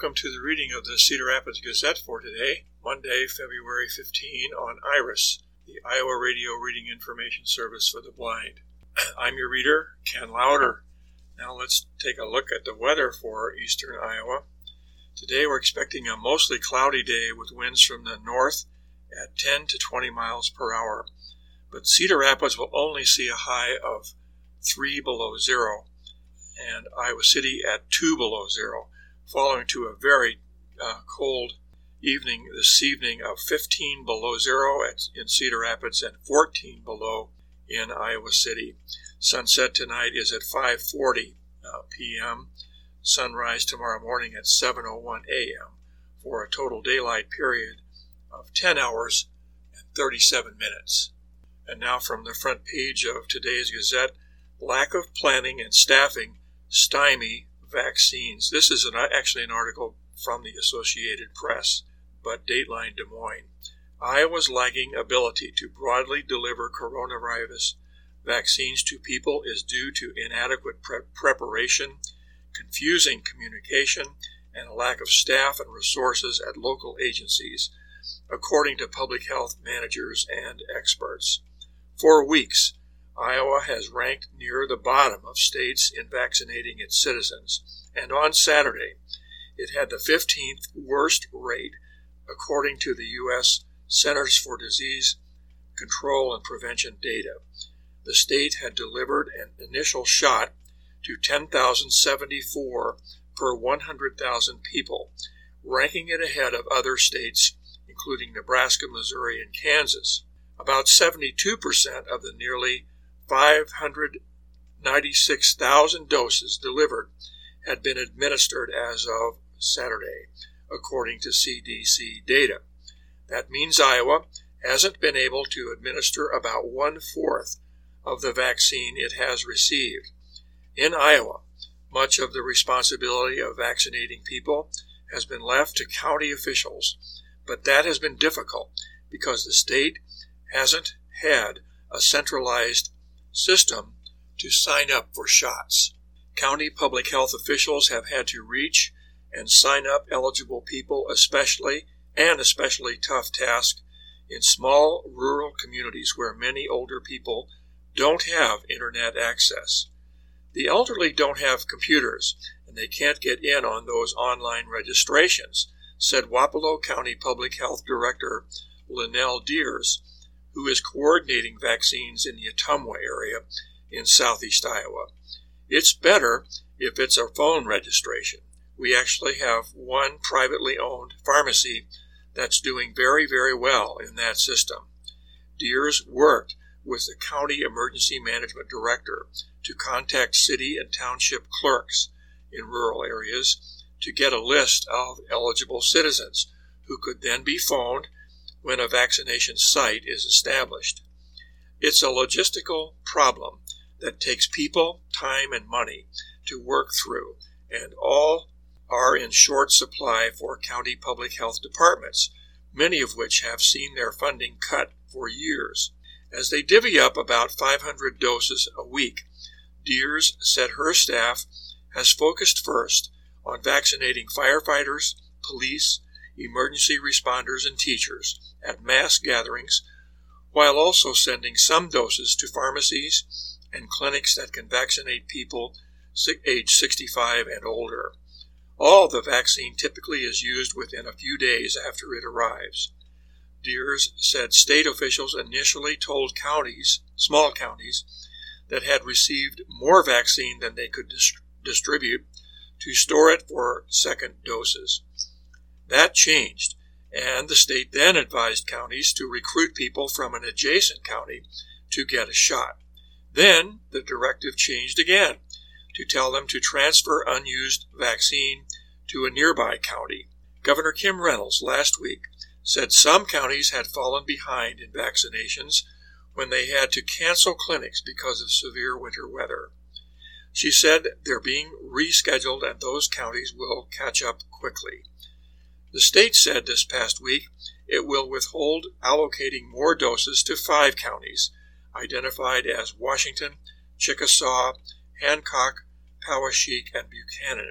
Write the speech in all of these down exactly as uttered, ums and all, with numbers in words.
welcome to the reading of the Cedar Rapids Gazette for today, Monday, February fifteenth, on IRIS, the Iowa Radio Reading Information Service for the Blind. I'm your reader, Ken Lauder. Now let's take a look at the weather for eastern Iowa. Today we're expecting a mostly cloudy day with winds from the north at ten to twenty miles per hour. But Cedar Rapids will only see a high of three below zero, and Iowa City at two below zero, following to a very uh, cold evening this evening of fifteen below zero at, in Cedar Rapids and fourteen below in Iowa City. Sunset tonight is at five forty uh, p.m. Sunrise tomorrow morning at seven oh one a.m. for a total daylight period of ten hours and thirty-seven minutes. And now from the front page of today's Gazette, lack of planning and staffing stymie vaccines. This is an, actually an article from the Associated Press, but Dateline Des Moines. Iowa's lagging ability to broadly deliver coronavirus vaccines to people is due to inadequate pre- preparation, confusing communication, and a lack of staff and resources at local agencies, according to public health managers and experts. For weeks, Iowa has ranked near the bottom of states in vaccinating its citizens, and on Saturday, it had the fifteenth worst rate, according to the U S Centers for Disease Control and Prevention data. The state had delivered an initial shot to ten thousand seventy-four per one hundred thousand people, ranking it ahead of other states, including Nebraska, Missouri, and Kansas. About seventy-two percent of the nearly five hundred ninety-six thousand doses delivered had been administered as of Saturday, according to C D C data. That means Iowa hasn't been able to administer about one-fourth of the vaccine it has received. In Iowa, much of the responsibility of vaccinating people has been left to county officials, but that has been difficult because the state hasn't had a centralized system to sign up for shots. County public health officials have had to reach and sign up eligible people, especially and especially tough task in small rural communities where many older people don't have internet access. The elderly don't have computers, and they can't get in on those online registrations, said Wapello County Public Health Director Linnell Deers, who is coordinating vaccines in the Ottumwa area in southeast Iowa. It's better if it's a phone registration. We actually have one privately owned pharmacy that's doing very, very well in that system. Deers worked with the County Emergency Management Director to contact city and township clerks in rural areas to get a list of eligible citizens who could then be phoned when a vaccination site is established. It's a logistical problem that takes people, time, and money to work through, and all are in short supply for county public health departments, many of which have seen their funding cut for years. As they divvy up about five hundred doses a week, Deers said her staff has focused first on vaccinating firefighters, police, emergency responders, and teachers at mass gatherings, while also sending some doses to pharmacies and clinics that can vaccinate people age sixty-five and older. All the vaccine typically is used within a few days after it arrives. Deers said state officials initially told counties, small counties, that had received more vaccine than they could dis- distribute to store it for second doses. That changed, and the state then advised counties to recruit people from an adjacent county to get a shot. Then the directive changed again to tell them to transfer unused vaccine to a nearby county. Governor Kim Reynolds last week said some counties had fallen behind in vaccinations when they had to cancel clinics because of severe winter weather. She said they're being rescheduled and those counties will catch up quickly. The state said this past week it will withhold allocating more doses to five counties, identified as Washington, Chickasaw, Hancock, Poweshiek, and Buchanan,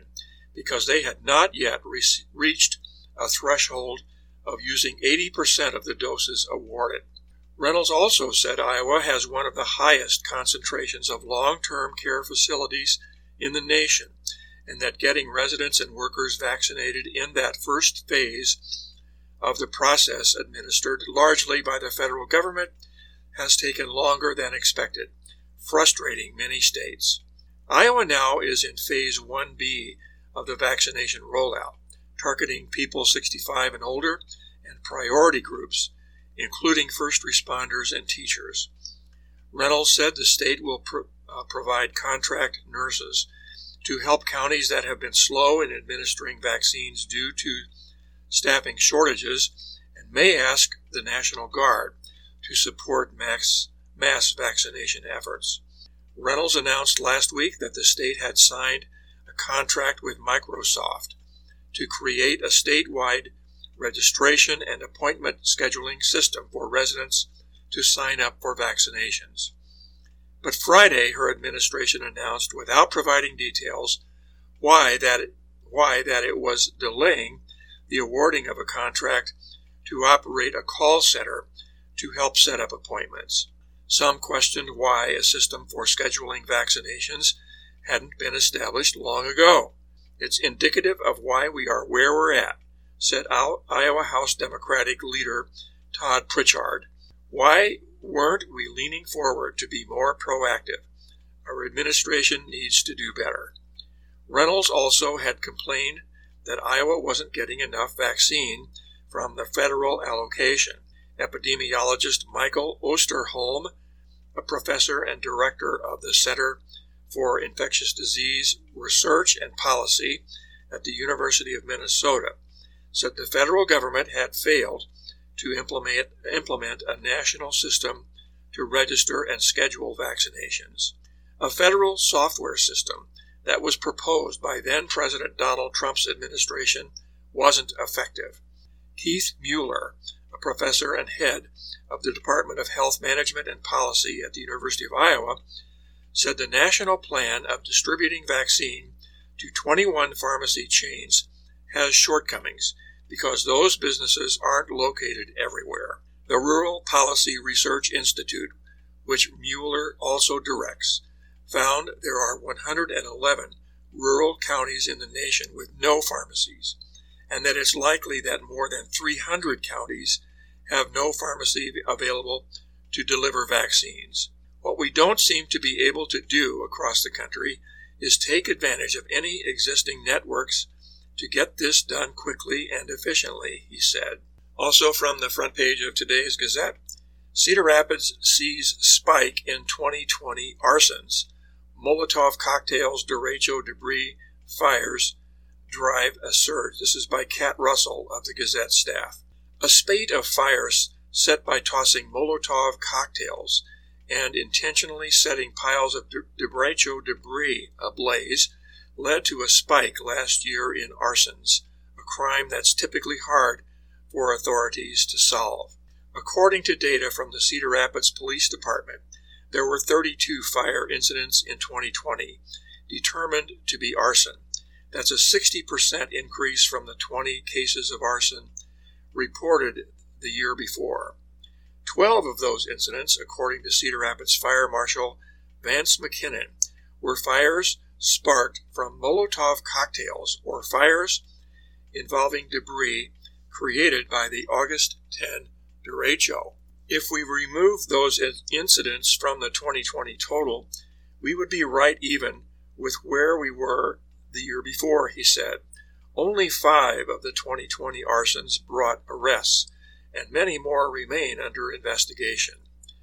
because they had not yet re- reached a threshold of using eighty percent of the doses awarded. Reynolds also said Iowa has one of the highest concentrations of long-term care facilities in the nation, and that getting residents and workers vaccinated in that first phase of the process, administered largely by the federal government, has taken longer than expected, frustrating many states. Iowa now is in phase one B of the vaccination rollout, targeting people sixty-five and older and priority groups, including first responders and teachers. Reynolds said the state will pro- uh, provide contract nurses to help counties that have been slow in administering vaccines due to staffing shortages, and may ask the National Guard to support mass, mass vaccination efforts. Reynolds announced last week that the state had signed a contract with Microsoft to create a statewide registration and appointment scheduling system for residents to sign up for vaccinations. But Friday, her administration announced, without providing details, why that it, why that it was delaying the awarding of a contract to operate a call center to help set up appointments. Some questioned why a system for scheduling vaccinations hadn't been established long ago. It's indicative of why we are where we're at, said Iowa House Democratic leader Todd Pritchard. Why weren't we leaning forward to be more proactive? Our administration needs to do better. Reynolds also had complained that Iowa wasn't getting enough vaccine from the federal allocation. Epidemiologist Michael Osterholm, a professor and director of the Center for Infectious Disease Research and Policy at the University of Minnesota, said the federal government had failed to implement, implement a national system to register and schedule vaccinations. A federal software system that was proposed by then-President Donald Trump's administration wasn't effective. Keith Mueller, a professor and head of the Department of Health Management and Policy at the University of Iowa, said the national plan of distributing vaccine to twenty-one pharmacy chains has shortcomings because those businesses aren't located everywhere. The Rural Policy Research Institute, which Mueller also directs, found there are one hundred eleven rural counties in the nation with no pharmacies, and that it's likely that more than three hundred counties have no pharmacy available to deliver vaccines. What we don't seem to be able to do across the country is take advantage of any existing networks to get this done quickly and efficiently, he said. Also from the front page of today's Gazette, Cedar Rapids sees spike in twenty twenty arsons. Molotov cocktails, derecho debris, fires drive a surge. This is by Kat Russell of the Gazette staff. A spate of fires set by tossing Molotov cocktails and intentionally setting piles of de- derecho debris ablaze led to a spike last year in arsons, a crime that's typically hard for authorities to solve. According to data from the Cedar Rapids Police Department, there were thirty-two fire incidents in twenty twenty, determined to be arson. That's a sixty percent increase from the twenty cases of arson reported the year before. Twelve of those incidents, according to Cedar Rapids Fire Marshal Vance McKinnon, were fires sparked from Molotov cocktails or fires involving debris created by the August tenth derecho. If we remove those incidents from the twenty twenty total, we would be right even with where we were the year before, he said. Only five of the twenty twenty arsons brought arrests, and many more remain under investigation.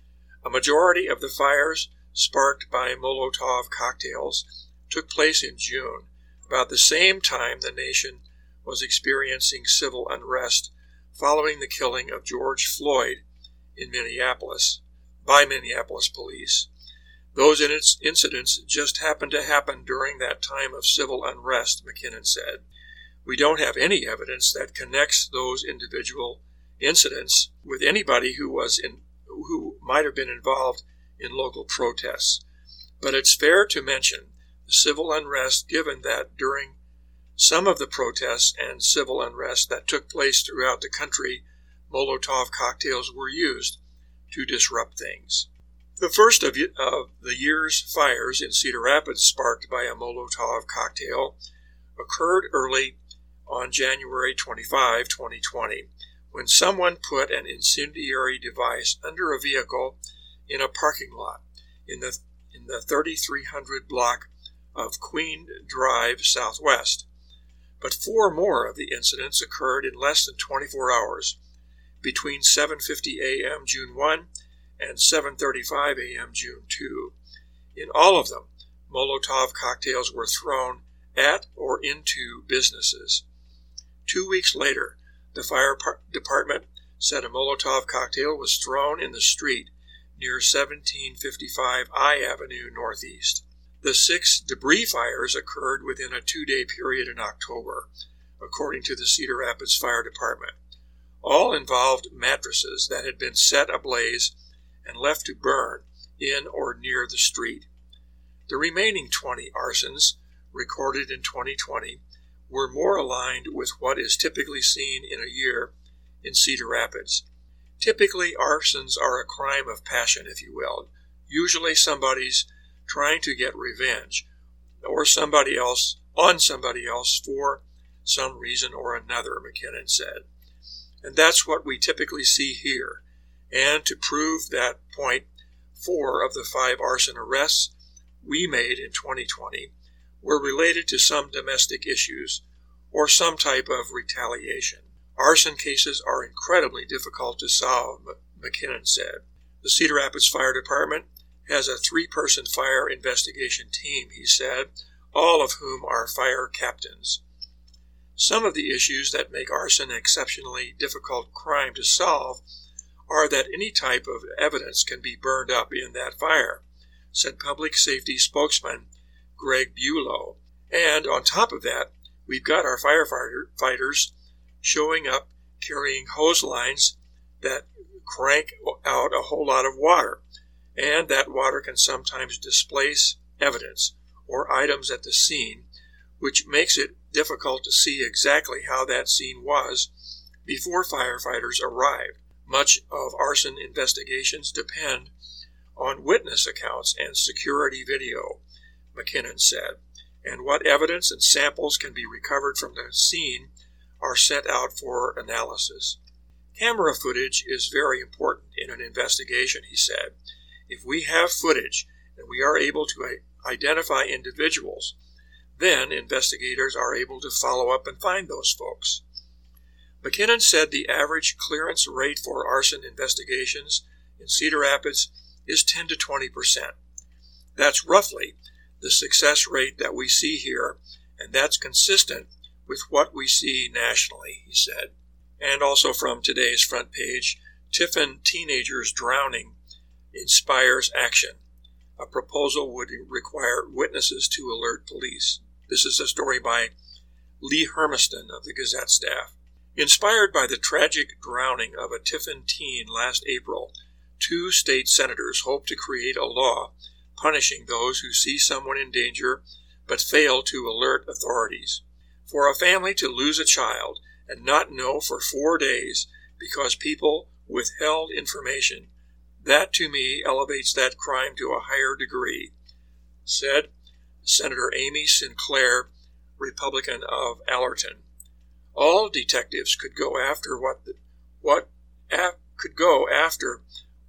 A majority of the fires sparked by Molotov cocktails took place in June, about the same time the nation was experiencing civil unrest following the killing of George Floyd in Minneapolis by Minneapolis police. Those incidents just happened to happen during that time of civil unrest, McKinnon said. We don't have any evidence that connects those individual incidents with anybody who was in who might have been involved in local protests. But it's fair to mention the civil unrest, given that during some of the protests and civil unrest that took place throughout the country, Molotov cocktails were used to disrupt things. The first of the year's fires in Cedar Rapids sparked by a Molotov cocktail occurred early on January twenty-fifth, twenty twenty, when someone put an incendiary device under a vehicle in a parking lot in the in the thirty-three hundred block of Queen Drive Southwest. But four more of the incidents occurred in less than twenty-four hours, between seven fifty a.m. June first and seven thirty-five a.m. June second. In all of them, Molotov cocktails were thrown at or into businesses. Two weeks later, the fire par- department said a Molotov cocktail was thrown in the street near seventeen fifty-five I Avenue Northeast. The six debris fires occurred within a two-day period in October, according to the Cedar Rapids Fire Department. All involved mattresses that had been set ablaze and left to burn in or near the street. The remaining twenty arsons recorded in twenty twenty were more aligned with what is typically seen in a year in Cedar Rapids. Typically, arsons are a crime of passion, if you will. Usually somebody's trying to get revenge or somebody else on somebody else for some reason or another, McKinnon said. And that's what we typically see here. And to prove that point, four of the five arson arrests we made in twenty twenty were related to some domestic issues or some type of retaliation. Arson cases are incredibly difficult to solve, McKinnon said. The Cedar Rapids Fire Department has a three-person fire investigation team, he said, all of whom are fire captains. Some of the issues that make arson an exceptionally difficult crime to solve are that any type of evidence can be burned up in that fire, said public safety spokesman Greg Bulow. And on top of that, we've got our firefighters showing up carrying hose lines that crank out a whole lot of water, and that water can sometimes displace evidence or items at the scene, which makes it difficult to see exactly how that scene was before firefighters arrived. Much of arson investigations depend on witness accounts and security video, McKinnon said, and what evidence and samples can be recovered from the scene are sent out for analysis. Camera footage is very important in an investigation, he said. If we have footage and we are able to identify individuals, then investigators are able to follow up and find those folks. McKinnon said the average clearance rate for arson investigations in Cedar Rapids is ten to twenty percent. That's roughly the success rate that we see here, and that's consistent with what we see nationally, he said. And also from today's front page, Tiffin teenagers drowning inspires action. A proposal would require witnesses to alert police. This is a story by Lee Hermiston of the Gazette staff. Inspired by the tragic drowning of a Tiffin teen last April, two state senators hope to create a law punishing those who see someone in danger but fail to alert authorities. For a family to lose a child and not know for four days because people withheld information, that to me elevates that crime to a higher degree, said Senator Amy Sinclair, Republican of Allerton. All detectives could go after what the, what af, could go after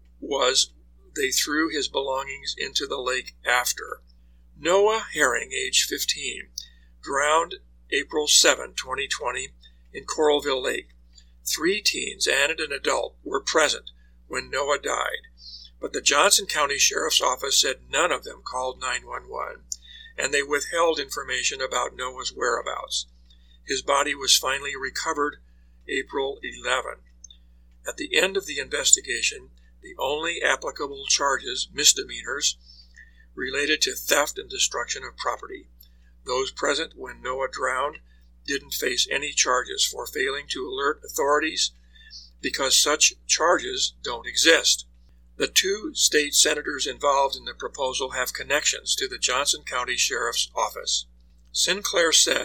was they threw his belongings into the lake after. Noah Herring, age fifteen, drowned April seventh, twenty twenty, in Coralville Lake. Three teens and an adult were present when Noah died, but the Johnson County Sheriff's Office said none of them called nine one one, and they withheld information about Noah's whereabouts. His body was finally recovered April eleventh. At the end of the investigation, the only applicable charges, misdemeanors, related to theft and destruction of property. Those present when Noah drowned didn't face any charges for failing to alert authorities because such charges don't exist. The two state senators involved in the proposal have connections to the Johnson County Sheriff's Office. Sinclair said,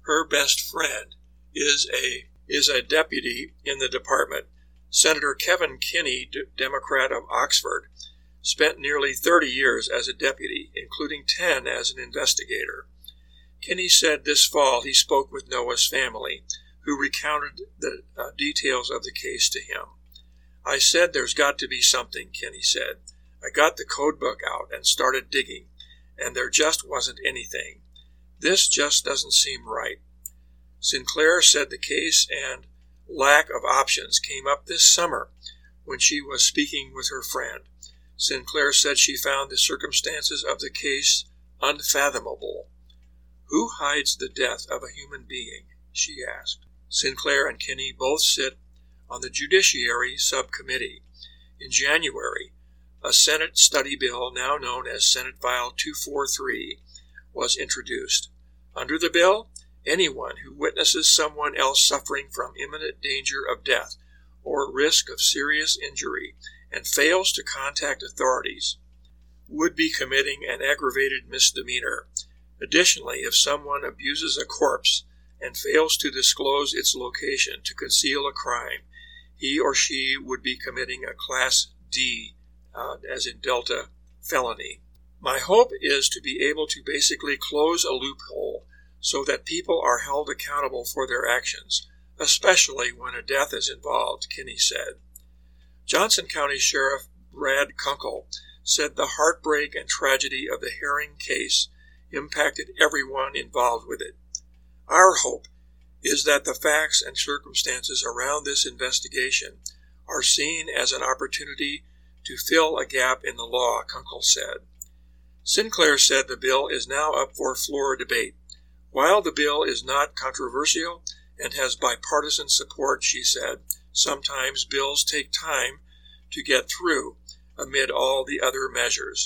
Her best friend is a is a deputy in the department. Senator Kevin Kinney, D- Democrat of Oxford, spent nearly thirty years as a deputy, including ten as an investigator. Kinney said this fall he spoke with Noah's family, who recounted the uh, details of the case to him. "I said there's got to be something," Kinney said. "I got the code book out and started digging, and there just wasn't anything. This just doesn't seem right." Sinclair said the case and lack of options came up this summer when she was speaking with her friend. Sinclair said she found the circumstances of the case unfathomable. "Who hides the death of a human being?" she asked. Sinclair and Kinney both sit on the Judiciary Subcommittee. In January, a Senate study bill, now known as Senate File two forty-three, was introduced. Under the bill, anyone who witnesses someone else suffering from imminent danger of death or risk of serious injury and fails to contact authorities would be committing an aggravated misdemeanor. Additionally, if someone abuses a corpse and fails to disclose its location to conceal a crime, he or she would be committing a Class D, uh, as in Delta, felony. My hope is to be able to basically close a loophole so that people are held accountable for their actions, especially when a death is involved, Kinney said. Johnson County Sheriff Brad Kunkel said the heartbreak and tragedy of the Herring case impacted everyone involved with it. "Our hope is that the facts and circumstances around this investigation are seen as an opportunity to fill a gap in the law," Kunkel said. Sinclair said the bill is now up for floor debate. "While the bill is not controversial and has bipartisan support," she said, "sometimes bills take time to get through amid all the other measures.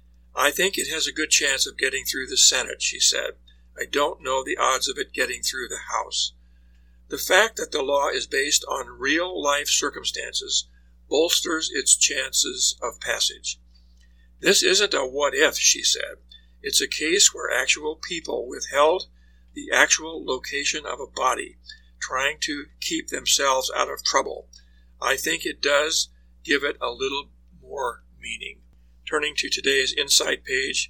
I think it has a good chance of getting through the Senate," she said. "I don't know the odds of it getting through the House." The fact that the law is based on real-life circumstances bolsters its chances of passage. "This isn't a what-if," she said. "It's a case where actual people withheld the actual location of a body, trying to keep themselves out of trouble. I think it does give it a little more meaning." Turning to today's Insight page,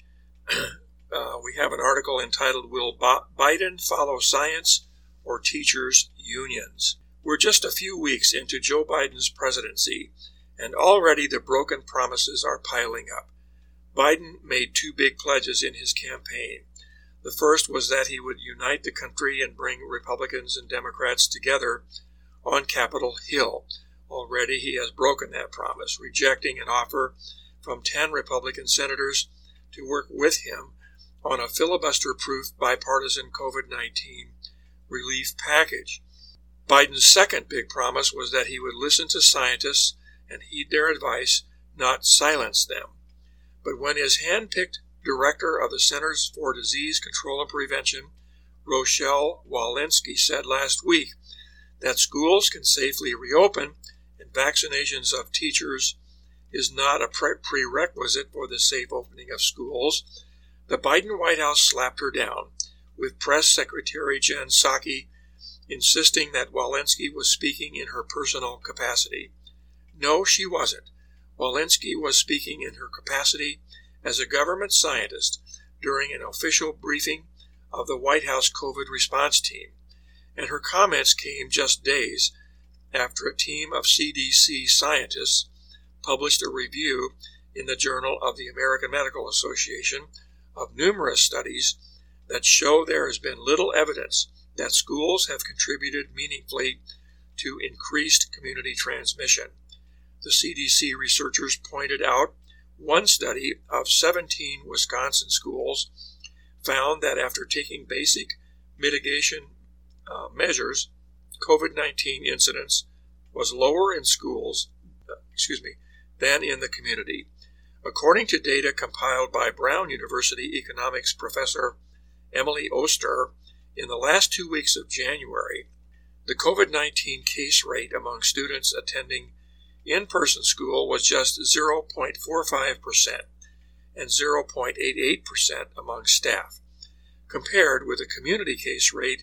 uh, we have an article entitled, "Will Biden Follow Science or Teachers' Unions?" We're just a few weeks into Joe Biden's presidency, and already the broken promises are piling up. Biden made two big pledges in his campaign. The first was that he would unite the country and bring Republicans and Democrats together on Capitol Hill. Already he has broken that promise, rejecting an offer from ten Republican senators to work with him on a filibuster-proof bipartisan COVID nineteen relief package. Biden's second big promise was that he would listen to scientists and heed their advice, not silence them. But when his hand-picked director of the Centers for Disease Control and Prevention, Rochelle Walensky, said last week that schools can safely reopen and vaccinations of teachers is not a pre- prerequisite for the safe opening of schools, the Biden White House slapped her down, with Press Secretary Jen Psaki insisting that Walensky was speaking in her personal capacity. No, she wasn't. Walensky was speaking in her capacity as a government scientist during an official briefing of the White House COVID response team, and her comments came just days after a team of C D C scientists published a review in the Journal of the American Medical Association of numerous studies that show there has been little evidence that schools have contributed meaningfully to increased community transmission. The C D C researchers pointed out one study of seventeen Wisconsin schools found that after taking basic mitigation uh, measures, COVID nineteen incidence was lower in schools, uh, excuse me, than in the community. According to data compiled by Brown University economics professor Emily Oster, in the last two weeks of January, the COVID nineteen case rate among students attending in-person school was just zero point four five percent and zero point eight eight percent among staff, compared with a community case rate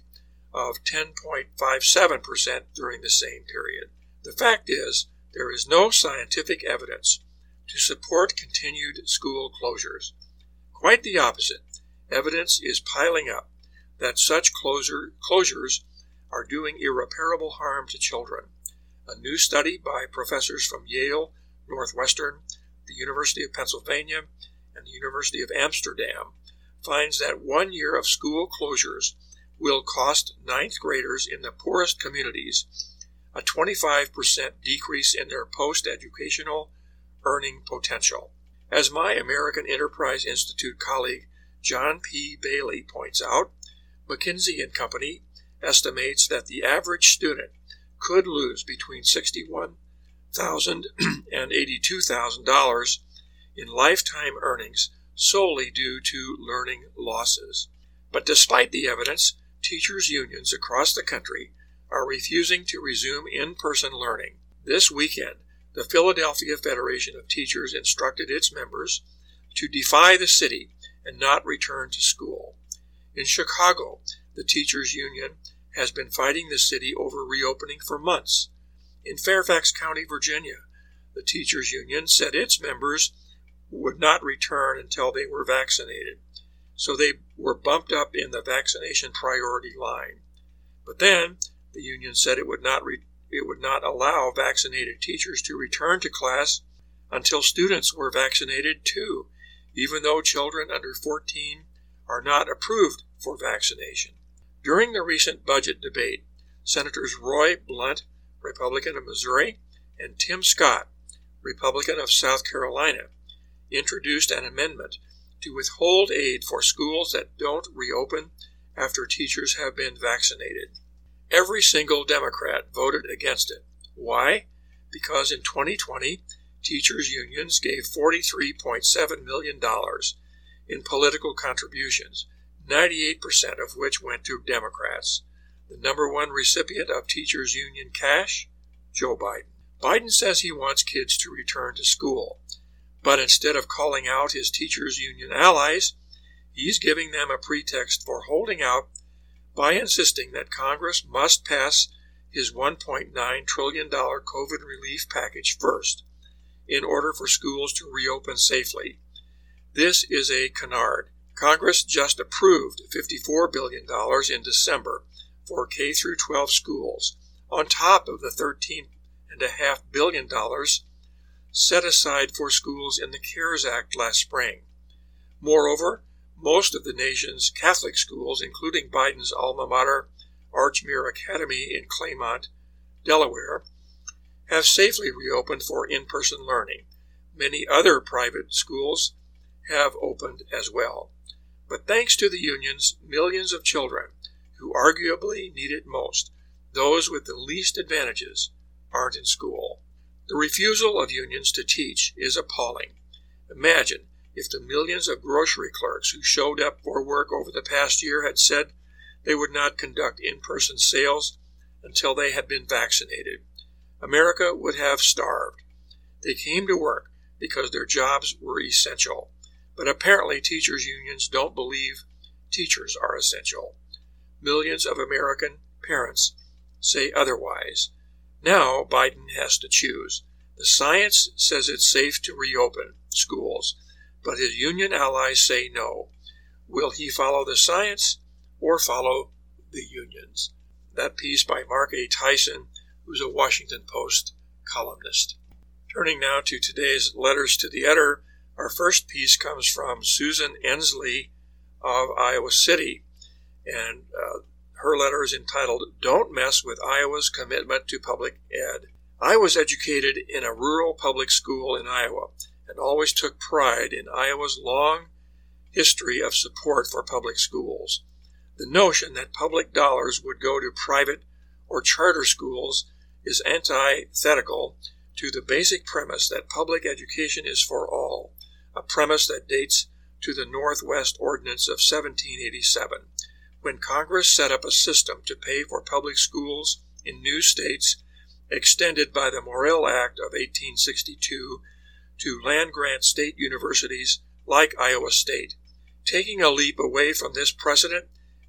of ten point five seven percent during the same period. The fact is, there is no scientific evidence to support continued school closures. Quite the opposite. Evidence is piling up that such closure, closures are doing irreparable harm to children. A new study by professors from Yale, Northwestern, the University of Pennsylvania, and the University of Amsterdam finds that one year of school closures will cost ninth graders in the poorest communities a twenty-five percent decrease in their post-educational earning potential. As my American Enterprise Institute colleague John P. Bailey points out, McKinsey and Company estimates that the average student could lose between sixty-one thousand dollars and eighty-two thousand dollars in lifetime earnings solely due to learning losses. But despite the evidence, teachers' unions across the country are refusing to resume in-person learning. This weekend, the Philadelphia Federation of Teachers instructed its members to defy the city and not return to school. In Chicago, the teachers' union has been fighting the city over reopening for months. In Fairfax County, Virginia, the teachers' union said its members would not return until they were vaccinated, so they were bumped up in the vaccination priority line. But then, the union said it would not re- it would not allow vaccinated teachers to return to class until students were vaccinated too, even though children under fourteen are not approved for vaccination. During the recent budget debate, Senators Roy Blunt, Republican of Missouri, and Tim Scott, Republican of South Carolina, introduced an amendment to withhold aid for schools that don't reopen after teachers have been vaccinated. Every single Democrat voted against it. Why? Because in twenty twenty, teachers' unions gave forty-three point seven million dollars in political contributions, ninety-eight percent of which went to Democrats. The number one recipient of teachers' union cash? Joe Biden. Biden says he wants kids to return to school, but instead of calling out his teachers' union allies, he's giving them a pretext for holding out by insisting that Congress must pass his one point nine trillion dollars COVID relief package first, in order for schools to reopen safely. This is a canard. Congress just approved fifty-four billion dollars in December for K through twelve schools, on top of the thirteen point five billion dollars set aside for schools in the CARES Act last spring. Moreover, most of the nation's Catholic schools, including Biden's alma mater, Archmere Academy in Claymont, Delaware, have safely reopened for in-person learning. Many other private schools have opened as well. But thanks to the unions, millions of children who arguably need it most, those with the least advantages, aren't in school. The refusal of unions to teach is appalling. Imagine if the millions of grocery clerks who showed up for work over the past year had said they would not conduct in-person sales until they had been vaccinated. America would have starved. They came to work because their jobs were essential. But apparently teachers' unions don't believe teachers are essential. Millions of American parents say otherwise. Now Biden has to choose. The science says it's safe to reopen schools, but his union allies say no. Will he follow the science or follow the unions? That piece by Mark A. Tyson, who's a Washington Post columnist. Turning now to today's letters to the editor, our first piece comes from Susan Ensley of Iowa City, and uh, her letter is entitled, "Don't Mess with Iowa's Commitment to Public Ed." I was educated in a rural public school in Iowa and always took pride in Iowa's long history of support for public schools. The notion that public dollars would go to private or charter schools is antithetical to the basic premise that public education is for all, a premise that dates to the Northwest Ordinance of seventeen eighty-seven, when Congress set up a system to pay for public schools in new states, extended by the Morrill Act of eighteen sixty-two to land-grant state universities like Iowa State. Taking a leap away from this precedent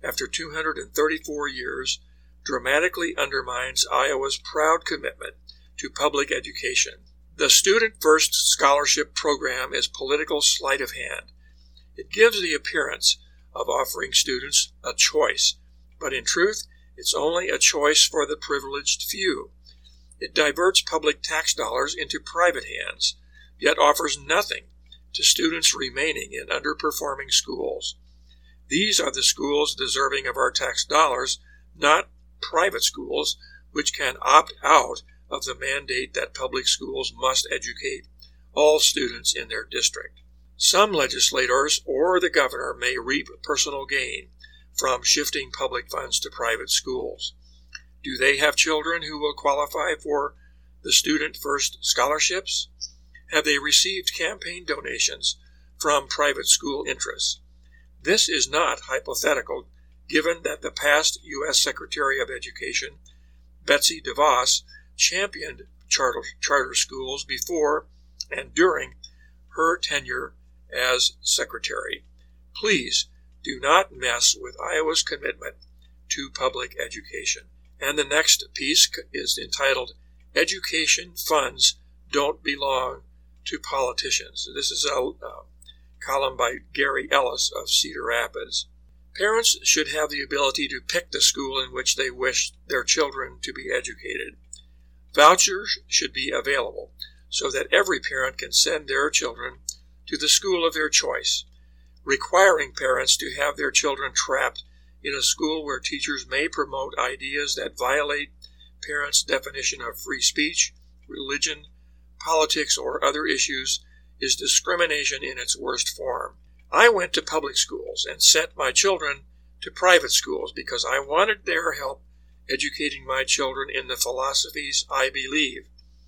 after two hundred thirty-four years, dramatically undermines Iowa's proud commitment to public education. The Student First Scholarship Program is political sleight of hand. It gives the appearance of offering students a choice, but in truth, it's only a choice for the privileged few. It diverts public tax dollars into private hands, yet offers nothing to students remaining in underperforming schools. These are the schools deserving of our tax dollars, not private schools, which can opt out of the mandate that public schools must educate all students in their district. Some legislators or the governor may reap personal gain from shifting public funds to private schools. Do they have children who will qualify for the Student First scholarships? Have they received campaign donations from private school interests? This is not hypothetical, given that the past U S Secretary of Education, Betsy DeVos, championed charter, charter schools before and during her tenure as Secretary. Please do not mess with Iowa's commitment to public education. And the next piece is entitled, Education Funds Don't Belong to Politicians. This is a uh, column by Gary Ellis of Cedar Rapids. Parents should have the ability to pick the school in which they wish their children to be educated. Vouchers should be available so that every parent can send their children to the school of their choice. Requiring parents to have their children trapped in a school where teachers may promote ideas that violate parents' definition of free speech, religion, politics, or other issues is discrimination in its worst form. I went to public schools and sent my children to private schools because I wanted their help educating my children in the philosophies I believe.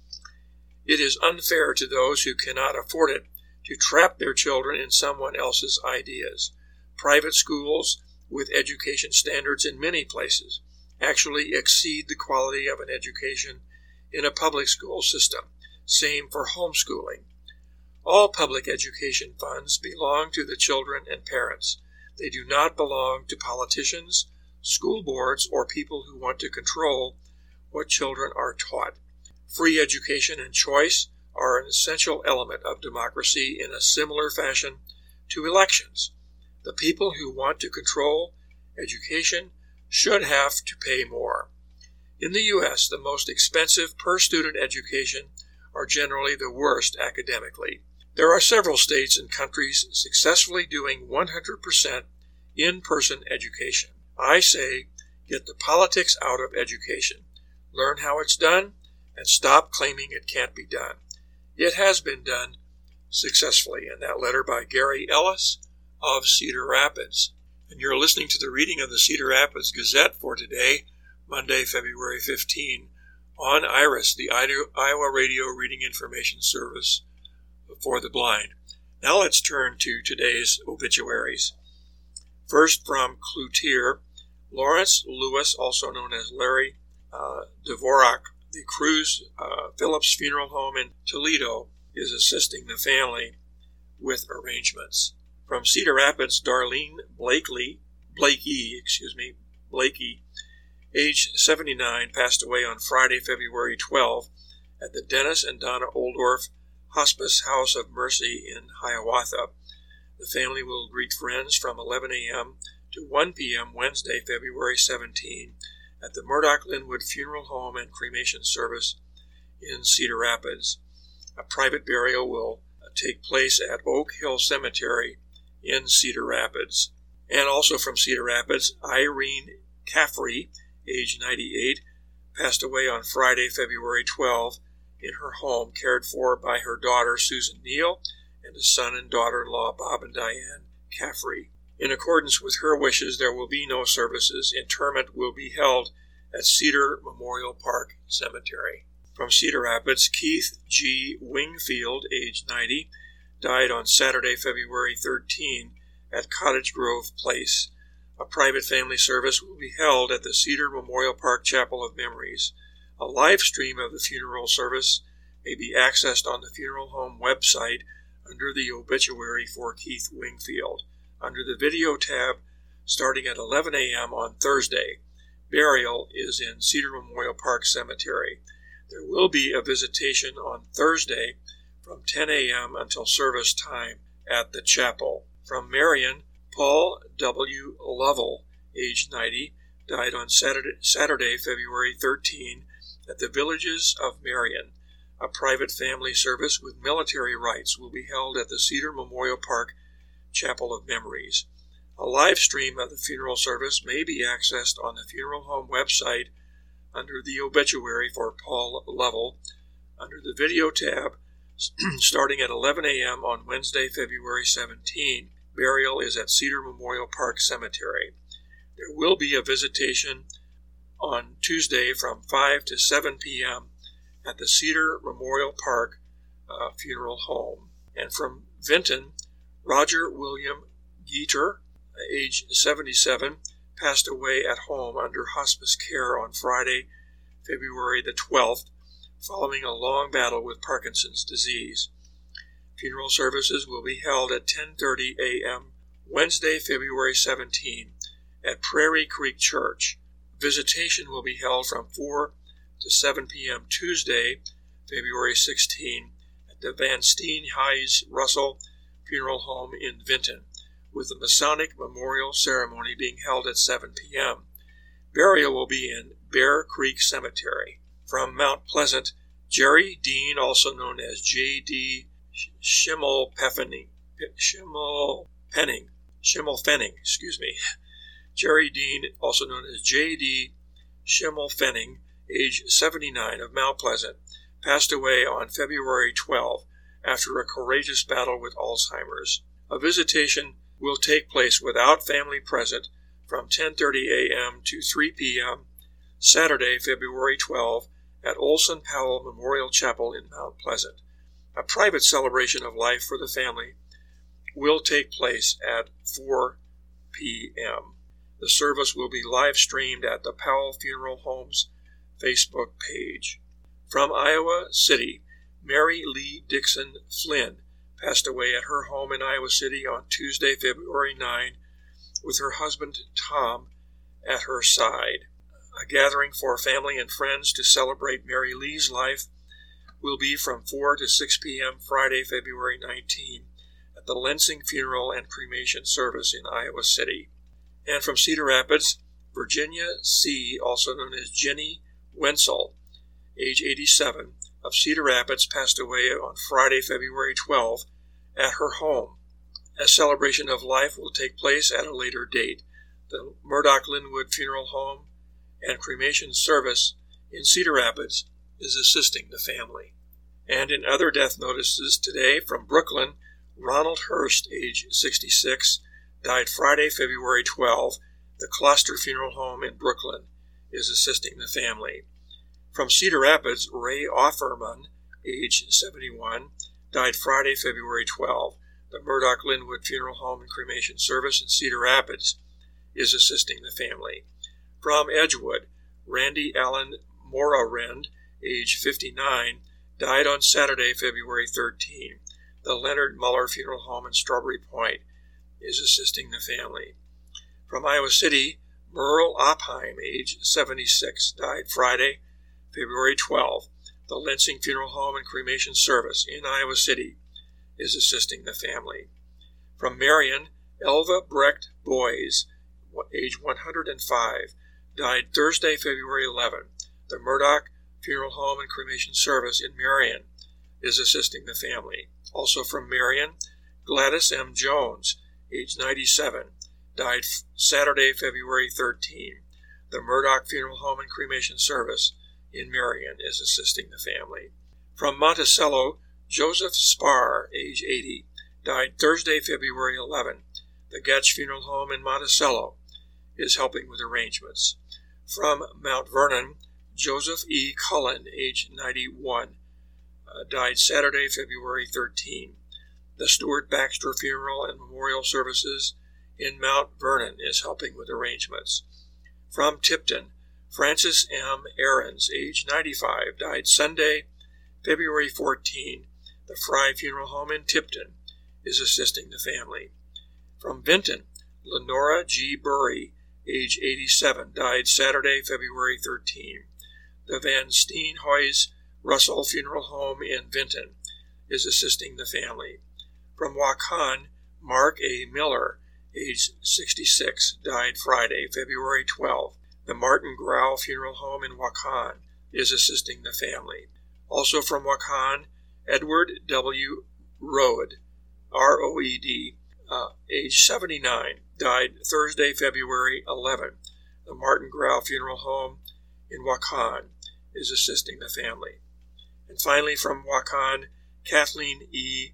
It is unfair to those who cannot afford it to trap their children in someone else's ideas. Private schools, with education standards in many places, actually exceed the quality of an education in a public school system. Same for homeschooling. All public education funds belong to the children and parents. They do not belong to politicians, school boards, or people who want to control what children are taught. Free education and choice are an essential element of democracy in a similar fashion to elections. The people who want to control education should have to pay more. In the U S, the most expensive per-student education are generally the worst academically. There are several states and countries successfully doing one hundred percent in-person education. I say, get the politics out of education. Learn how it's done, and stop claiming it can't be done. It has been done successfully. In that letter by Gary Ellis of Cedar Rapids. And you're listening to the reading of the Cedar Rapids Gazette for today, Monday, February fifteenth, on IRIS, the Iowa Radio Reading Information Service for the Blind. Now let's turn to today's obituaries. First, from Cloutier, Lawrence Lewis, also known as Larry uh, Dvorak. The Cruz uh, Phillips Funeral Home in Toledo is assisting the family with arrangements. From Cedar Rapids, Darlene Blakely, Blakey, excuse me, Blakey, age seventy-nine, passed away on Friday, February twelfth, at the Dennis and Donna Oldorf Hospice House of Mercy in Hiawatha. The family will greet friends from eleven a.m. to one p.m. Wednesday, February seventeenth, at the Murdoch Linwood Funeral Home and Cremation Service in Cedar Rapids. A private burial will take place at Oak Hill Cemetery in Cedar Rapids. And also from Cedar Rapids, Irene Caffrey, age ninety-eight, passed away on Friday, February twelfth, in her home, cared for by her daughter Susan Neal and a son and daughter-in-law Bob and Diane Caffrey. In accordance with her wishes, there will be no services. Interment will be held at Cedar Memorial Park Cemetery. From Cedar Rapids, Keith G. Wingfield, age ninety, died on Saturday, February thirteenth, at Cottage Grove Place. A private family service will be held at the Cedar Memorial Park Chapel of Memories. A live stream of the funeral service may be accessed on the funeral home website under the obituary for Keith Wingfield. Under the video tab, starting at eleven a.m. on Thursday. Burial is in Cedar Memorial Park Cemetery. There will be a visitation on Thursday from ten a.m. until service time at the chapel. From Marion, Paul W. Lovell, age ninety, died on Saturday, Saturday, February thirteenth, at the Villages of Marion. A private family service with military rites will be held at the Cedar Memorial Park Chapel of Memories. A live stream of the funeral service may be accessed on the funeral home website under the obituary for Paul Lovell, under the video tab, starting at eleven a.m. on Wednesday, February seventeenth. Burial is at Cedar Memorial Park Cemetery. There will be a visitation on Tuesday from five to seven p.m. at the Cedar Memorial Park uh, Funeral Home. And from Vinton, Roger William Geeter, age seventy-seven, passed away at home under hospice care on Friday, February the twelfth, following a long battle with Parkinson's disease. Funeral services will be held at ten thirty a.m. Wednesday, February seventeenth, at Prairie Creek Church. Visitation will be held from four to seven p.m. Tuesday, February sixteenth, at the Van Steen Hayes Russell Funeral Home in Vinton, with the Masonic Memorial Ceremony being held at seven p.m. Burial will be in Bear Creek Cemetery. From Mount Pleasant, Jerry Dean, also known as J D Schimmelpenning, Schimmelpenning, Schimmelfenning, excuse me. Jerry Dean, also known as J D Schimmelfenning, age seventy-nine, of Mount Pleasant, passed away on February twelfth after a courageous battle with Alzheimer's. A visitation will take place without family present from ten thirty a.m. to three p.m. Saturday, February twelfth, at Olson Powell Memorial Chapel in Mount Pleasant. A private celebration of life for the family will take place at four p.m. The service will be live streamed at the Powell Funeral Home's Facebook page. From Iowa City, Mary Lee Dixon Flynn passed away at her home in Iowa City on Tuesday, February ninth, with her husband Tom at her side. A gathering for family and friends to celebrate Mary Lee's life will be from four to six p.m. Friday, February nineteenth, at the Lensing Funeral and Cremation Service in Iowa City. And from Cedar Rapids, Virginia C., also known as Jenny Wenzel, age eighty-seven, of Cedar Rapids, passed away on Friday, February twelfth, at her home. A celebration of life will take place at a later date. The Murdoch Linwood Funeral Home and Cremation Service in Cedar Rapids is assisting the family. And in other death notices today, from Brooklyn, Ronald Hurst, age sixty-six, died Friday, February twelfth. The Closter Funeral Home in Brooklyn is assisting the family. From Cedar Rapids, Ray Offerman, age seventy-one, died Friday, February twelfth. The Murdoch Linwood Funeral Home and Cremation Service in Cedar Rapids is assisting the family. From Edgewood, Randy Allen Morarend, age fifty-nine, died on Saturday, February thirteenth. The Leonard Muller Funeral Home in Strawberry Point is assisting the family. From Iowa City, Merle Opheim, age seventy-six, died Friday, February twelfth. The Lensing Funeral Home and Cremation Service in Iowa City is assisting the family. From Marion, Elva Brecht Boys, age one hundred five, died Thursday, February eleventh. The Murdoch Funeral Home and Cremation Service in Marion is assisting the family. Also from Marion, Gladys M. Jones, age ninety-seven, died Saturday, February thirteenth. The Murdoch Funeral Home and Cremation Service in Marion is assisting the family. From Monticello, Joseph Spar, age eighty, died Thursday, February eleventh. The Getch Funeral Home in Monticello is helping with arrangements. From Mount Vernon, Joseph E. Cullen, age ninety-one, uh, died Saturday, February thirteenth. The Stuart Baxter Funeral and Memorial Services in Mount Vernon is helping with arrangements. From Tipton, Francis M. Aarons, age ninety-five, died Sunday, February fourteenth. The Fry Funeral Home in Tipton is assisting the family. From Vinton, Lenora G. Burry, age eighty-seven, died Saturday, February thirteenth. The Van Steenhuis Russell Funeral Home in Vinton is assisting the family. From Waukon, Mark A. Miller, age sixty-six, died Friday, February twelfth. The Martin Grau Funeral Home in Waukon is assisting the family. Also from Waukon, Edward W. Roed, R O E D, uh, age seventy-nine, died Thursday, February eleventh. The Martin Grau Funeral Home in Waukon is assisting the family. And finally, from Waukon, Kathleen E.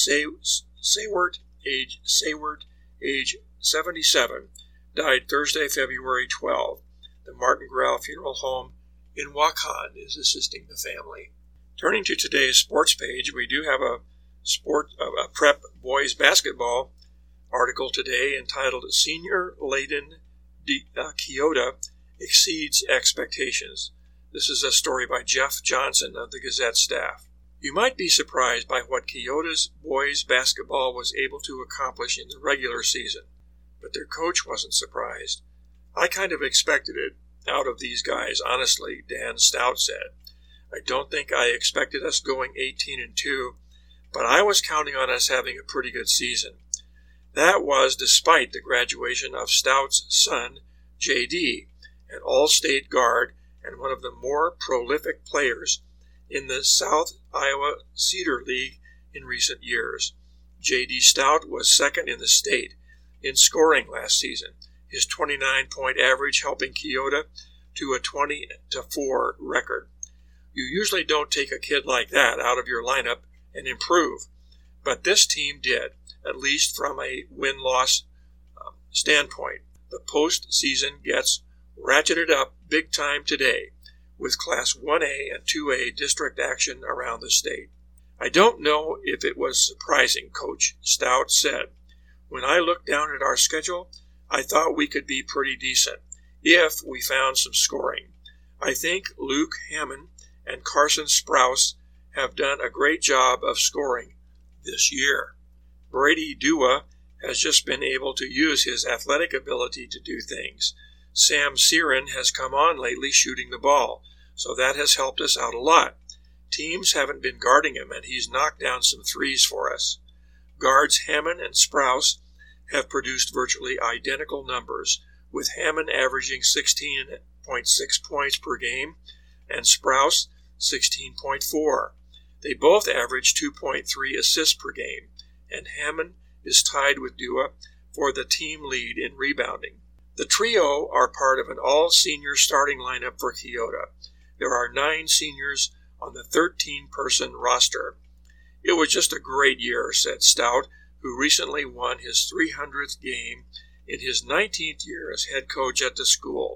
Saywert, age Saywert, age seventy-seven, died Thursday, February twelfth. The Martin Grau Funeral Home in Waukon is assisting the family. Turning to today's sports page, we do have a sport, a prep boys basketball article today entitled "Senior Laden uh, Keota Exceeds Expectations." This is a story by Jeff Johnson of the Gazette staff. You might be surprised by what Keota's boys basketball was able to accomplish in the regular season, but their coach wasn't surprised. I kind of expected it out of these guys, honestly, Dan Stout said. I don't think I expected us going eighteen and two, but I was counting on us having a pretty good season. That was despite the graduation of Stout's son, J D, an all-state guard and one of the more prolific players in the South Iowa Cedar League in recent years. J D. Stout was second in the state in scoring last season, his twenty-nine point average helping Keota to a twenty to four record. You usually don't take a kid like that out of your lineup and improve, but this team did, at least from a win-loss um, standpoint. The postseason gets ratcheted up big time today with Class one A and two A district action around the state. I don't know if it was surprising, Coach Stout said. When I looked down at our schedule, I thought we could be pretty decent if we found some scoring. I think Luke Hammond and Carson Sprouse have done a great job of scoring this year. Brady Dua has just been able to use his athletic ability to do things. Sam Siren has come on lately shooting the ball, so that has helped us out a lot. Teams haven't been guarding him, and he's knocked down some threes for us. Guards Hammond and Sprouse have produced virtually identical numbers, with Hammond averaging sixteen point six points per game and Sprouse sixteen point four. They both average two point three assists per game, and Hammond is tied with Dua for the team lead in rebounding. The trio are part of an all-senior starting lineup for Keota. There are nine seniors on the thirteen-person roster. It was just a great year, said Stout, who recently won his three hundredth game in his nineteenth year as head coach at the school.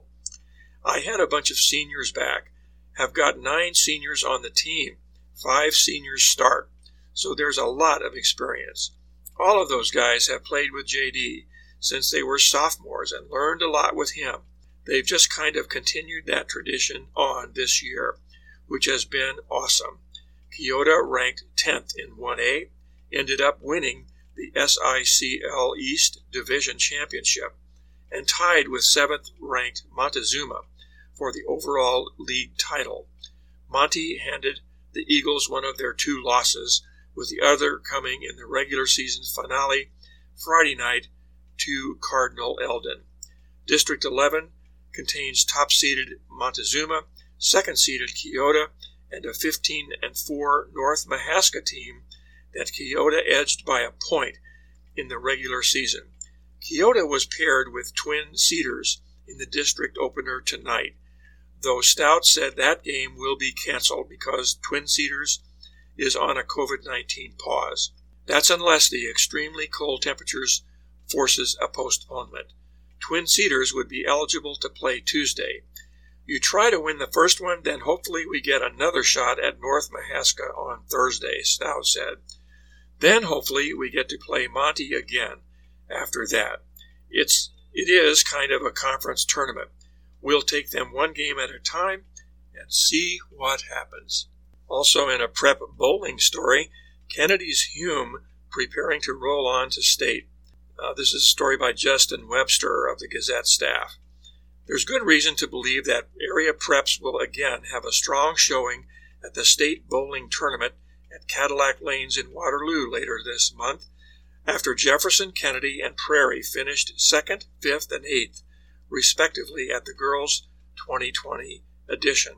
I had a bunch of seniors back, have got nine seniors on the team, five seniors start, so there's a lot of experience. All of those guys have played with J D since they were sophomores and learned a lot with him. They've just kind of continued that tradition on this year, which has been awesome. Keota ranked tenth in one A, ended up winning the S I C L East Division Championship, and tied with seventh-ranked Montezuma for the overall league title. Monty handed the Eagles one of their two losses, with the other coming in the regular season finale Friday night to Cardinal Eldon. District eleven contains top-seeded Montezuma, second-seeded Keota, and a fifteen and four North Mahaska team that Keota edged by a point in the regular season. Keota was paired with Twin Cedars in the district opener tonight, though Stout said that game will be canceled because Twin Cedars is on a covid nineteen pause. That's unless the extremely cold temperatures forces a postponement. Twin Cedars would be eligible to play Tuesday. You try to win the first one, then hopefully we get another shot at North Mahaska on Thursday, Stout said. Then hopefully we get to play Monty again after that. It's, it is kind of a conference tournament. We'll take them one game at a time and see what happens. Also in a prep bowling story, Kennedy's Hume preparing to roll on to state. Uh, this is a story by Justin Webster of the Gazette staff. There's good reason to believe that area preps will again have a strong showing at the state bowling tournament at Cadillac Lanes in Waterloo later this month, after Jefferson, Kennedy, and Prairie finished second, fifth, and eighth, respectively, at the girls' twenty twenty edition.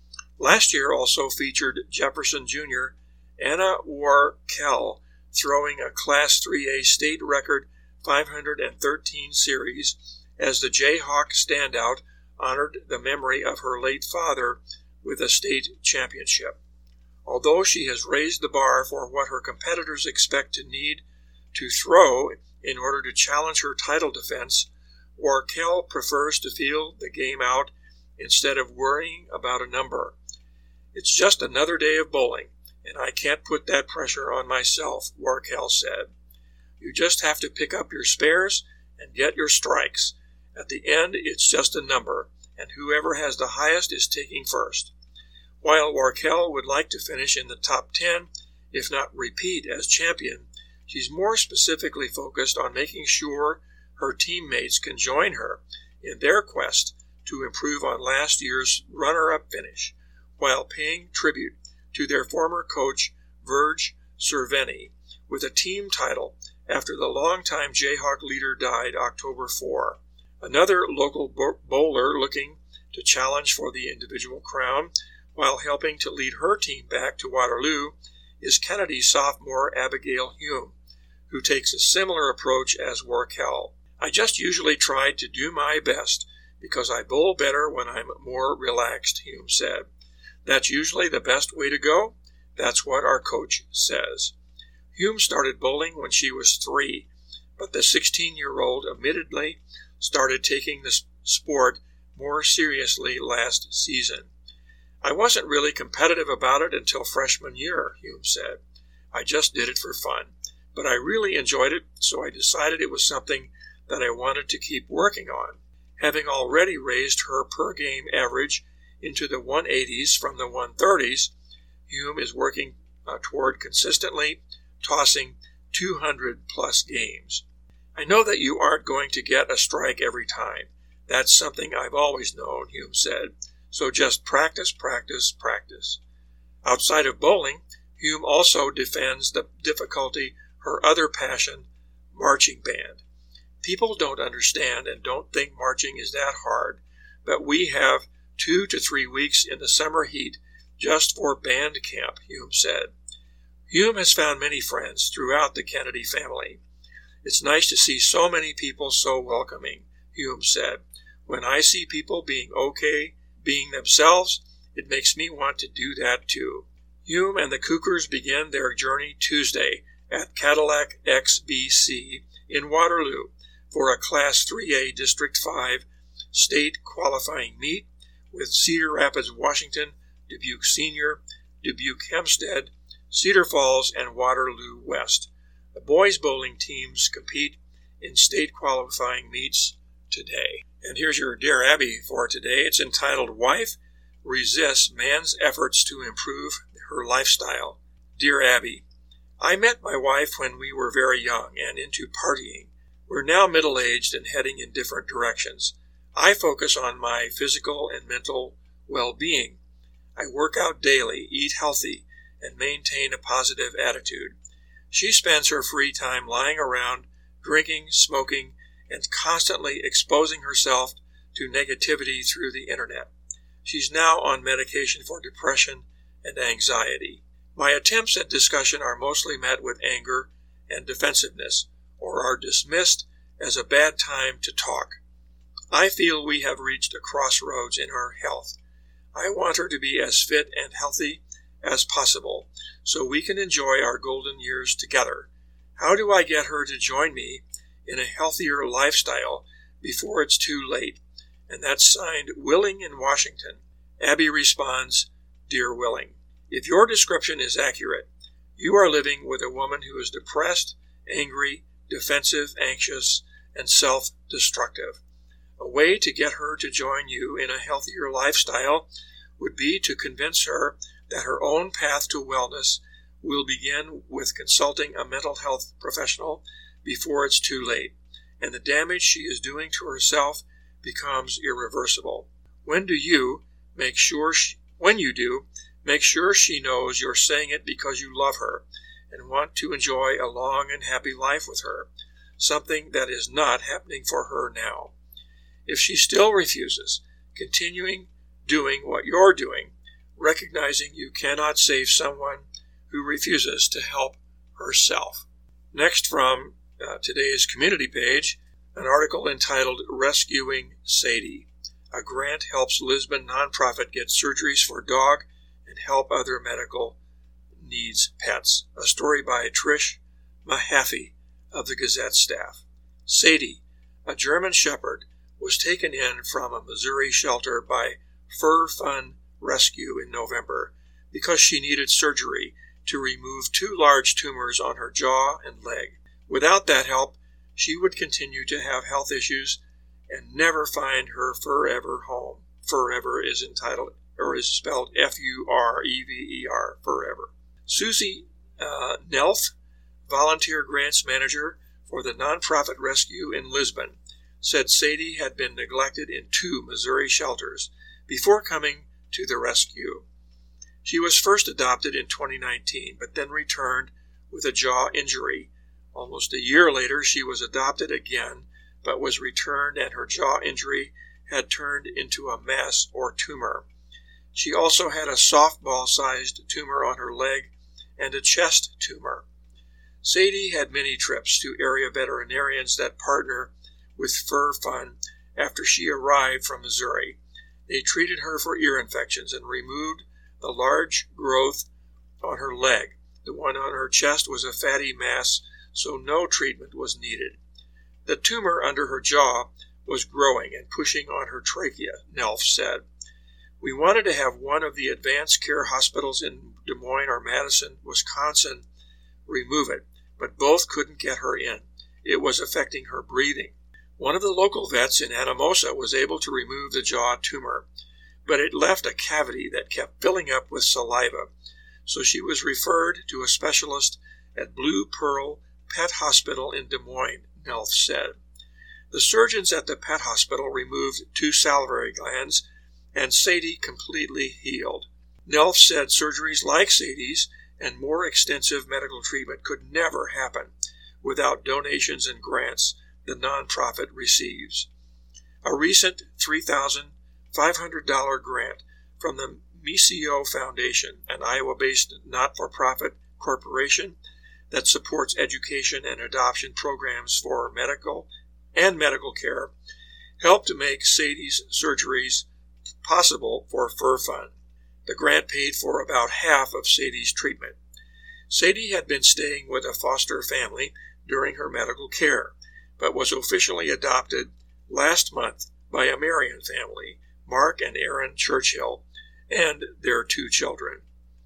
Last year also featured Jefferson Junior Anna Warkel throwing a Class three A state record five hundred thirteen series as the Jayhawk standout honored the memory of her late father with a state championship. Although she has raised the bar for what her competitors expect to need to throw in order to challenge her title defense, Warkel prefers to feel the game out instead of worrying about a number. It's just another day of bowling, and I can't put that pressure on myself, Warkel said. You just have to pick up your spares and get your strikes. At the end, it's just a number, and whoever has the highest is taking first. While Warkel would like to finish in the top ten, if not repeat as champion, she's more specifically focused on making sure her teammates can join her in their quest to improve on last year's runner-up finish, while paying tribute to their former coach, Verge Cerveni, with a team title after the longtime Jayhawk leader died October fourth. Another local bowler looking to challenge for the individual crown while helping to lead her team back to Waterloo is Kennedy sophomore Abigail Hume, who takes a similar approach as Warkel. I just usually try to do my best because I bowl better when I'm more relaxed, Hume said. That's usually the best way to go. That's what our coach says. Hume started bowling when she was three, but the sixteen-year-old admittedly started taking the sport more seriously last season. I wasn't really competitive about it until freshman year, Hume said. I just did it for fun, but I really enjoyed it, so I decided it was something that I wanted to keep working on. Having already raised her per-game average into the one eighties from the one thirties, Hume is working uh, toward consistently tossing two hundred plus games. I know that you aren't going to get a strike every time. That's something I've always known, Hume said. So just practice, practice, practice. Outside of bowling, Hume also defends the difficulty her other passion, marching band. People don't understand and don't think marching is that hard, but we have two to three weeks in the summer heat just for band camp, Hume said. Hume has found many friends throughout the Kennedy family. It's nice to see so many people so welcoming, Hume said. When I see people being okay, being themselves, it makes me want to do that too. Hume and the Cougars begin their journey Tuesday at Cadillac X B C in Waterloo for a Class three A District five state qualifying meet with Cedar Rapids, Washington, Dubuque Senior, Dubuque Hempstead, Cedar Falls, and Waterloo West. The boys bowling teams compete in state qualifying meets today. And here's your Dear Abby for today. It's entitled, Wife Resists Man's Efforts to Improve Her Lifestyle. Dear Abby, I met my wife when we were very young and into partying. We're now middle-aged and heading in different directions. I focus on my physical and mental well-being. I work out daily, eat healthy, and maintain a positive attitude. She spends her free time lying around, drinking, smoking, and constantly exposing herself to negativity through the internet. She's now on medication for depression and anxiety. My attempts at discussion are mostly met with anger and defensiveness, or are dismissed as a bad time to talk. I feel we have reached a crossroads in her health. I want her to be as fit and healthy as possible so we can enjoy our golden years together. How do I get her to join me in a healthier lifestyle before it's too late? And that's signed Willing in Washington. Abby responds, Dear Willing, if your description is accurate, you are living with a woman who is depressed, angry, defensive, anxious, and self-destructive. A way to get her to join you in a healthier lifestyle would be to convince her that her own path to wellness will begin with consulting a mental health professional before it's too late, and the damage she is doing to herself becomes irreversible. When do you make sure she, when you do, make sure she knows you're saying it because you love her and want to enjoy a long and happy life with her, something that is not happening for her now. If she still refuses, continuing doing what you're doing, recognizing you cannot save someone who refuses to help herself. Next, from uh, today's community page, an article entitled Rescuing Sadie. A grant helps Lisbon nonprofit get surgeries for dog and help other medical needs pets. A story by Trish Mahaffey of the Gazette staff. Sadie, a German Shepherd, was taken in from a Missouri shelter by Fur Fun Rescue in November because she needed surgery to remove two large tumors on her jaw and leg. Without that help, she would continue to have health issues and never find her forever home. Forever is entitled, or is spelled F U R E V E R, forever. Susie uh, Nelf, volunteer grants manager for the nonprofit rescue in Lisbon, said Sadie had been neglected in two Missouri shelters before coming to the rescue. She was first adopted in twenty nineteen, but then returned with a jaw injury. Almost a year later, she was adopted again, but was returned and her jaw injury had turned into a mass or tumor. She also had a softball-sized tumor on her leg and a chest tumor. Sadie had many trips to area veterinarians that partner with Fur Fun after she arrived from Missouri. They treated her for ear infections and removed the large growth on her leg. The one on her chest was a fatty mass, so no treatment was needed. The tumor under her jaw was growing and pushing on her trachea, Nelf said. We wanted to have one of the advanced care hospitals in Des Moines or Madison, Wisconsin, remove it, but both couldn't get her in. It was affecting her breathing. One of the local vets in Anamosa was able to remove the jaw tumor, but it left a cavity that kept filling up with saliva, so she was referred to a specialist at Blue Pearl Pet Hospital in Des Moines, Nelf said. The surgeons at the pet hospital removed two salivary glands, and Sadie completely healed. Nelf said surgeries like Sadie's and more extensive medical treatment could never happen without donations and grants the nonprofit receives. A recent three thousand five hundred dollars grant from the Misio Foundation, an Iowa-based not-for-profit corporation that supports education and adoption programs for medical and medical care, helped to make Sadie's surgeries possible for Fur Fun. The grant paid for about half of Sadie's treatment. Sadie had been staying with a foster family during her medical care, but was officially adopted last month by a Marion family, Mark and Erin Churchill, and their two children.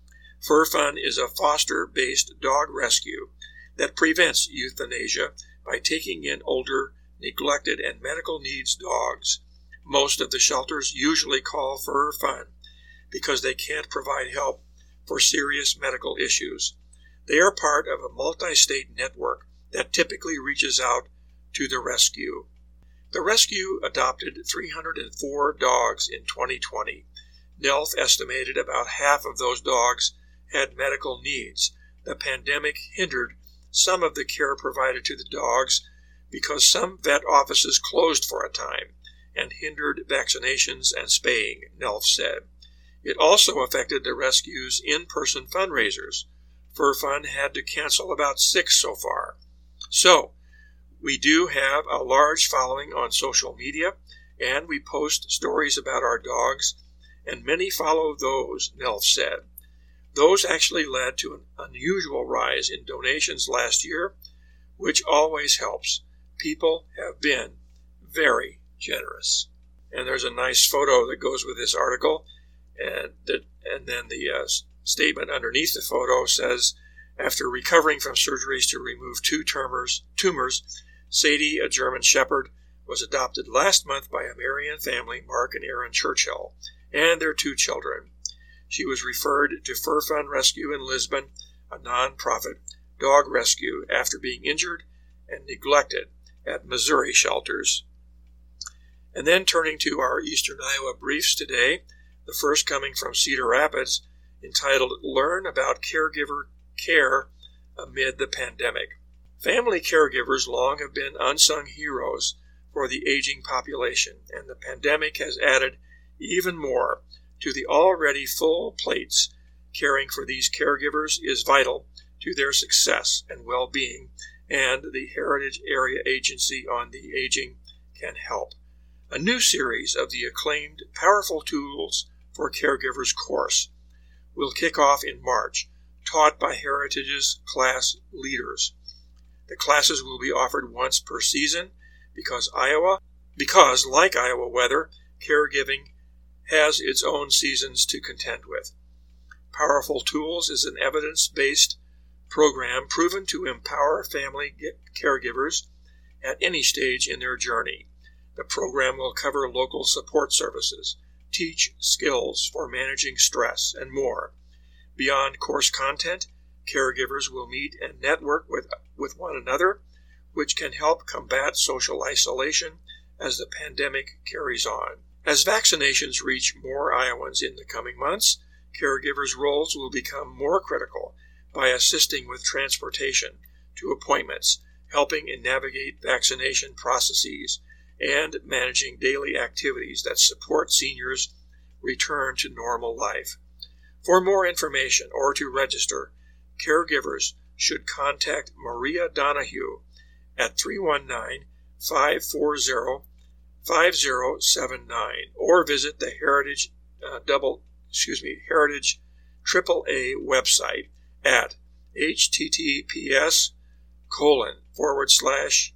Fur Fun is a foster-based dog rescue that prevents euthanasia by taking in older, neglected, and medical needs dogs. Most of the shelters usually call Fur Fun because they can't provide help for serious medical issues. They are part of a multi-state network that typically reaches out to the rescue. The rescue adopted three hundred four dogs in twenty twenty. Nelf estimated about half of those dogs had medical needs. The pandemic hindered some of the care provided to the dogs because some vet offices closed for a time and hindered vaccinations and spaying, Nelf said. It also affected the rescue's in-person fundraisers. Fur Fun had to cancel about six so far. So, we do have a large following on social media, and we post stories about our dogs, and many follow those, Nelf said. Those actually led to an unusual rise in donations last year, which always helps. People have been very generous. And there's a nice photo that goes with this article, and that, and then the uh, statement underneath the photo says, after recovering from surgeries to remove two tumors, tumors, Sadie, a German Shepherd, was adopted last month by a Marion family, Mark and Erin Churchill, and their two children. She was referred to Fur Fun Rescue in Lisbon, a non-profit dog rescue, after being injured and neglected at Missouri shelters. And then turning to our Eastern Iowa briefs today, the first coming from Cedar Rapids, entitled Learn About Caregiver Care Amid the Pandemic. Family caregivers long have been unsung heroes for the aging population, and the pandemic has added even more to the already full plates. Caring for these caregivers is vital to their success and well-being, and the Heritage Area Agency on the Aging can help. A new series of the acclaimed Powerful Tools for Caregivers course will kick off in March, taught by Heritage's class leaders. The classes will be offered once per season because Iowa, because like Iowa weather, caregiving has its own seasons to contend with. Powerful Tools is an evidence-based program proven to empower family caregivers at any stage in their journey. The program will cover local support services, teach skills for managing stress, and more. Beyond course content, caregivers will meet and network with, with one another, which can help combat social isolation as the pandemic carries on. As vaccinations reach more Iowans in the coming months, caregivers' roles will become more critical by assisting with transportation to appointments, helping in navigate vaccination processes, and managing daily activities that support seniors' return to normal life. For more information or to register, caregivers should contact Maria Donahue at three one nine, five four zero, five zero seven nine or visit the Heritage uh, double excuse me Heritage triple A website at https colon forward slash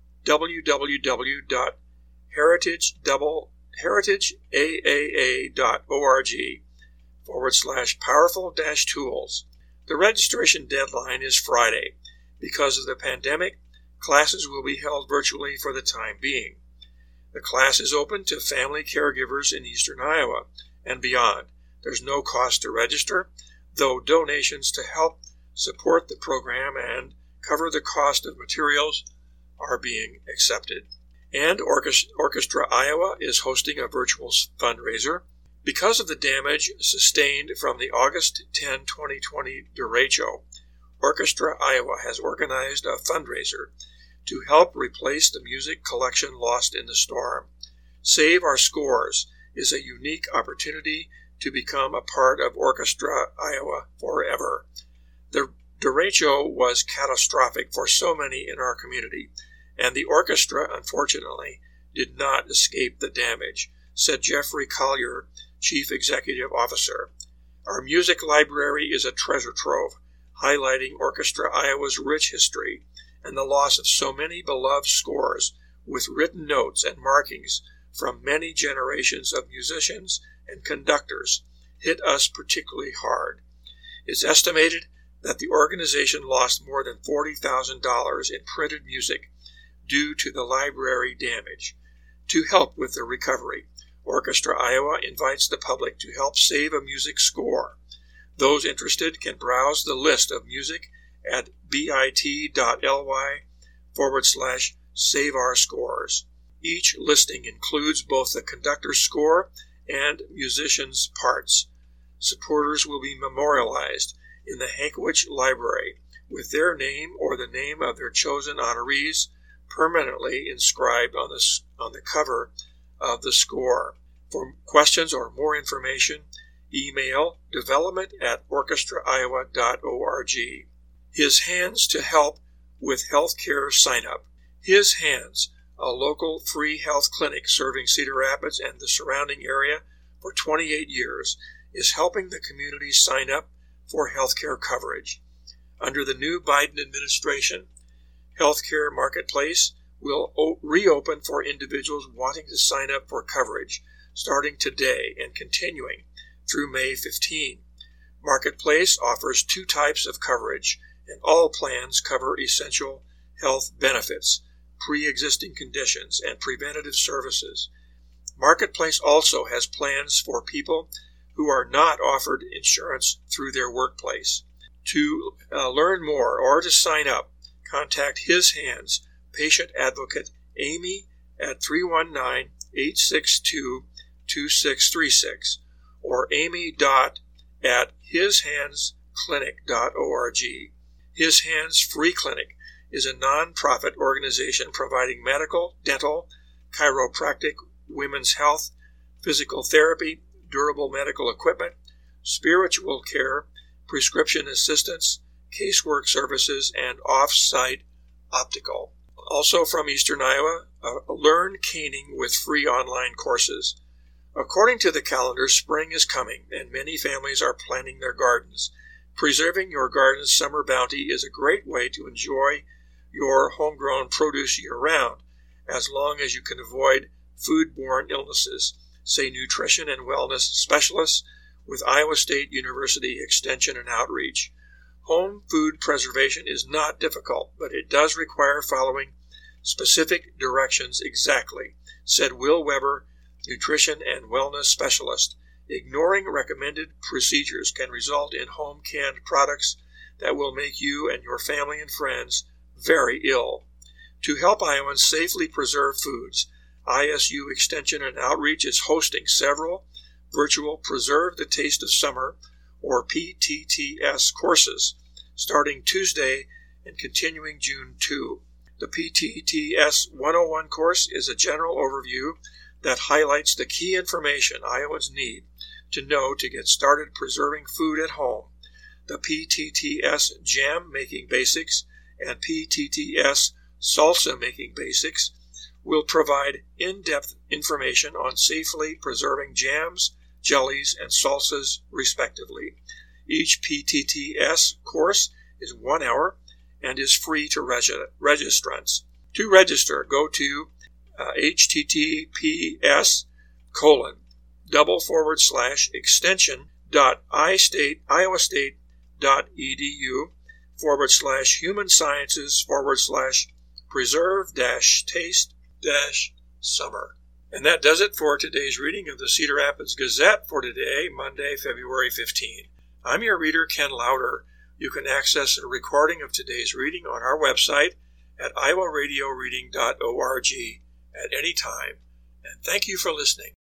www.heritageaaaa.org forward slash powerful dash tools. The registration deadline is Friday. Because of the pandemic, classes will be held virtually for the time being. The class is open to family caregivers in Eastern Iowa and beyond. There's no cost to register, though donations to help support the program and cover the cost of materials are being accepted. And Orchestra Iowa is hosting a virtual fundraiser. Because of the damage sustained from the August tenth, twenty twenty derecho, Orchestra Iowa has organized a fundraiser to help replace the music collection lost in the storm. Save Our Scores is a unique opportunity to become a part of Orchestra Iowa forever. The derecho was catastrophic for so many in our community, and the orchestra, unfortunately, did not escape the damage, said Jeffrey Collier, Chief Executive Officer. Our music library is a treasure trove, highlighting Orchestra Iowa's rich history and the loss of so many beloved scores with written notes and markings from many generations of musicians and conductors hit us particularly hard. It's estimated that the organization lost more than forty thousand dollars in printed music due to the library damage. To help with the recovery, Orchestra Iowa invites the public to help save a music score. Those interested can browse the list of music at bit.ly forward slash save our scores. Each listing includes both the conductor's score and musicians' parts. Supporters will be memorialized in the Hankwich Library with their name or the name of their chosen honorees permanently inscribed on the, on the cover of the score. For questions or more information, email development at orchestra iowa dot org. His Hands to help with healthcare sign-up. His Hands, a local free health clinic serving Cedar Rapids and the surrounding area for twenty-eight years, is helping the community sign up for healthcare coverage. Under the new Biden administration, Healthcare Marketplace will o- reopen for individuals wanting to sign up for coverage, starting today and continuing through May fifteenth. Marketplace offers two types of coverage, and all plans cover essential health benefits, pre-existing conditions, and preventative services. Marketplace also has plans for people who are not offered insurance through their workplace. To uh, learn more or to sign up, contact His Hands patient advocate Amy at three one nine, eight six two, two six three six or amy dot at his hands clinic dot org. His Hands Free Clinic is a non-profit organization providing medical, dental, chiropractic, women's health, physical therapy, durable medical equipment, spiritual care, prescription assistance, casework services, and off-site optical. Also from Eastern Iowa, uh, Learn Caning with free online courses. According to the calendar, spring is coming, and many families are planting their gardens. Preserving your garden's summer bounty is a great way to enjoy your homegrown produce year-round, as long as you can avoid foodborne illnesses, say nutrition and wellness specialists with Iowa State University Extension and Outreach. Home food preservation is not difficult, but it does require following specific directions exactly, said Will Weber, nutrition and wellness specialist. Ignoring recommended procedures can result in home canned products that will make you and your family and friends very ill. To help Iowans safely preserve foods, I S U Extension and Outreach is hosting several virtual Preserve the Taste of Summer, or P T T S, courses, starting Tuesday and continuing June second. The P T T S one oh one course is a general overview that highlights the key information Iowans need to know to get started preserving food at home. The P T T S Jam Making Basics and P T T S Salsa Making Basics will provide in-depth information on safely preserving jams, jellies, and salsas, respectively. Each P T T S course is one hour and is free to regi- registrants. To register, go to uh, https colon double forward slash extension dot istate iowa state dot edu forward slash human sciences forward slash preserve dash taste dash summer. And that does it for today's reading of the Cedar Rapids Gazette for today, Monday, February fifteenth. I'm your reader, Ken Lauder. You can access a recording of today's reading on our website at iowa radio reading dot org at any time. And thank you for listening.